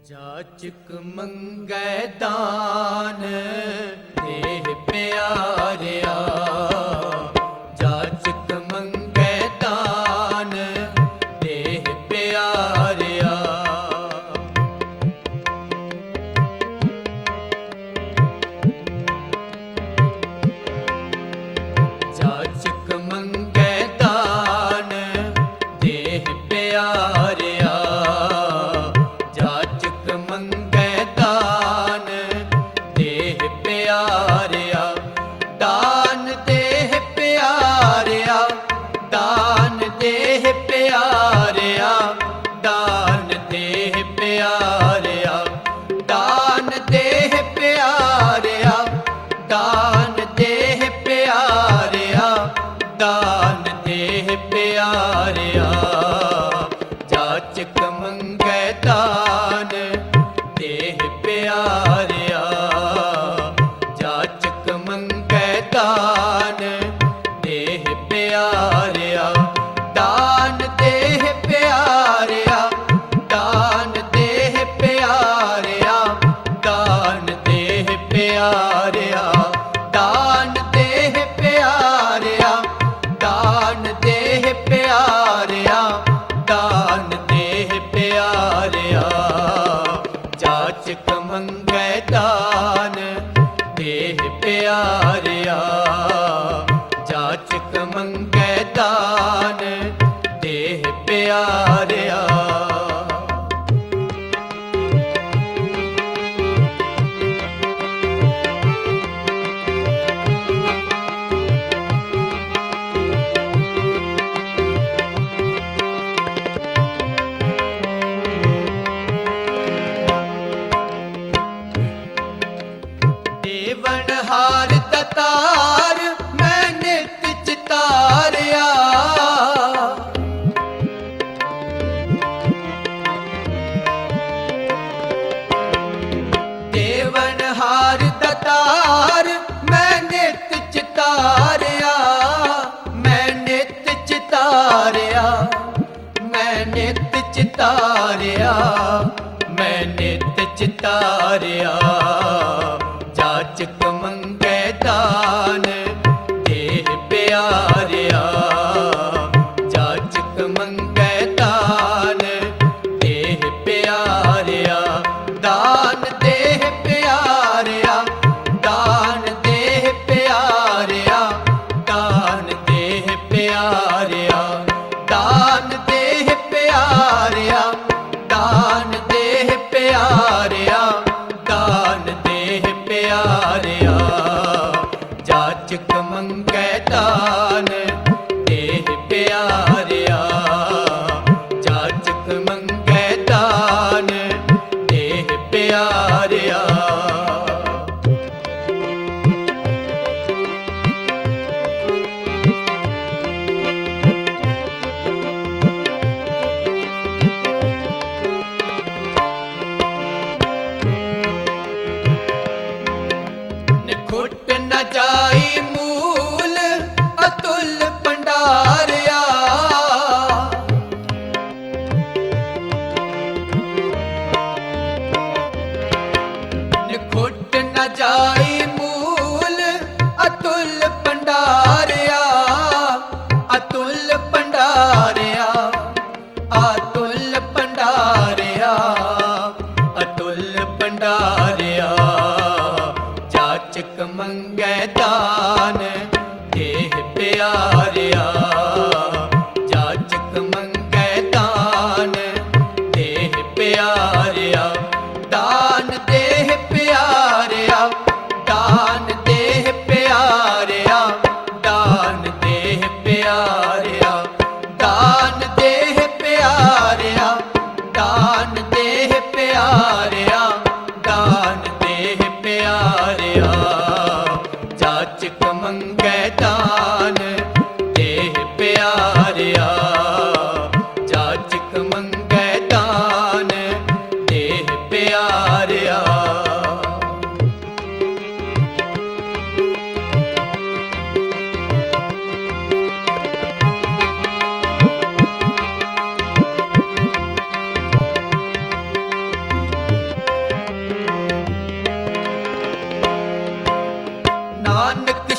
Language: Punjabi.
ਜਾਚਕ ਮੰਗੈ ਦਾਨ ਦੇਹ ਪਿਆਰਿਆ, ਜਾਚਕ ਮੰਗੈ ਦਾਨ ਦੇਹ ਪਿਆਰਿਆ। ਜਾਚਕ ਮੰਗੈ ਦਾਨ ਦੇਹ ਪਿਆਰਿਆ, ਜਾਚਕ ਮੰਗੈ ਦਾਨ ਦੇਹ ਪਿਆਰਿਆ। ਦਾਨ ਦੇਹ ਪਿਆਰਿਆ, ਦਾਨ ਦੇਹ ਪਿਆਰਿਆ, ਦਾਨ ਦੇਹ ਪਿਆਰਿਆ, ਦਾਨ ਦੇਹ ਪਿਆਰਿਆ, ਦਾਨ ਦੇਹ ਪਿਆਰਿਆ, ਦਾਨ ਦੇਹ ਪਿਆਰਿਆ। ਜਾਚਕ ਮੰਗੈ ਦਾਨ ਦੇਹ ਪਿਆਰਿਆ, ਜਾਚਕ ਮੰਗੈ ਦਾਨ ਦੇਹ ਪਿਆਰਿਆ। ਦਾਨ ਦੇਹ ਪਿਆਰਿਆ, ਦਾਨ ਦੇਹ ਪਿਆਰਿਆ, ਦਾਨ ਦੇਹ ਪਿਆਰਿਆ, ਦਾਨ ਦੇਹ ਪਿਆਰਿਆ, ਦਾਨ ਦੇਹ ਪਿਆਰਿਆ, ਦਾਨ ਦੇਹ ਪਿਆਰਿਆ। ਜਾਚਕ ਮੰਗੈ ਦਾਨ ਦੇਹ ਪਿਆਰਿਆ, ਜਾਚਕ ਮੰਗੈ ਦਾਨ ਦੇਹ ਪਿਆਰਿਆ। ਦੇਵਨਹਾਰ ਦਤਾਰ ਮੈਂ ਨਿਤ ਚਿਤਾਰਿਆ, ਦੇਵਨਹਾਰ ਦਤਾਰ ਮੈਂ ਨਿਤ ਚਿਤਾਰਿਆ, ਮੈਂ ਨਿਤ ਚਿਤਾਰਿਆ, ਮੈਂ ਨਿਤ ਚਿਤਾਰਿਆ, ਮੈਂ ਨਿਤ ਚਿਤਾਰਿਆ। ਜਾਚਕ ਮੰਗੈ ਦਾਨ ਦੇਹ ਪਿਆਰਿਆ, ਜਾਚਕ ਮੰਗੈ ਦਾਨ ਦੇਹ ਪਿਆਰਿਆ। ਦਾਨ ਦੇਹ ਪਿਆਰਿਆ, ਦਾਨ ਦੇਹ ਪਿਆਰਿਆ, ਦਾਨ ਦੇਹ ਪਿਆਰਿਆ, ਦਾਨ ਦੇਹ ਪਿਆਰਿਆ, ਦਾਨ ਦੇਹ ਪਿਆਰਿਆ, ਦਾਨ ਦੇਹ ਪਿਆਰਿਆ। ਜਾਚਕ ਮੰਗੈ ਦਾਨ ਦੇਹ ਪਿਆਰਿਆ, ਜਾਚਕ ਮੰਗੈ ਦਾਨ ਦੇਹ ਪਿਆਰਿਆ। ਨਿਖੁੱਟ ਨ ਜਾਈ ਮੂਲ ਅਤੁਲ ਭੰਡਾਰਿਆ, ਨਿਖੁੱਟ ਨ ਜਾਈ ਮੂਲ ਅਤੁਲ ਭੰਡਾਰਿਆ, ਅਤੁਲ ਭੰਡਾਰਿਆ, ਅਤੁਲ ਭੰਡਾਰਿਆ, ਅਤੁਲ ਭੰਡਾਰਿਆ। ਜਾਚਕ ਮੰਗੈ ਦਾਨ ਦੇਹ ਪਿਆਰਿਆ, ਜਾਚਕ ਮੰਗੈ ਦਾਨ ਦੇਹ ਪਿਆਰਿਆ। ਦਾਨ ਦੇਹ ਪਿਆਰਿਆ, ਦਾਨ ਦੇਹ ਪਿਆਰਿਆ, ਦਾਨ ਦੇਹ ਪਿਆਰਿਆ, ਦਾਨ ਦੇਹ ਪਿਆਰਿਆ, ਦਾਨ ਦੇਹ ਪਿਆਰਿਆ, ਦਾਨ ਦੇਹ ਪਿਆਰਿਆ। ਜਾਚਕ ਮੰਗੈ ਦਾਨ ਦੇਹ ਪਿਆਰਿਆ, ਜਾਚਕ ਮੰਗੈ ਦਾਨ ਦੇਹ ਪਿਆਰਿਆ।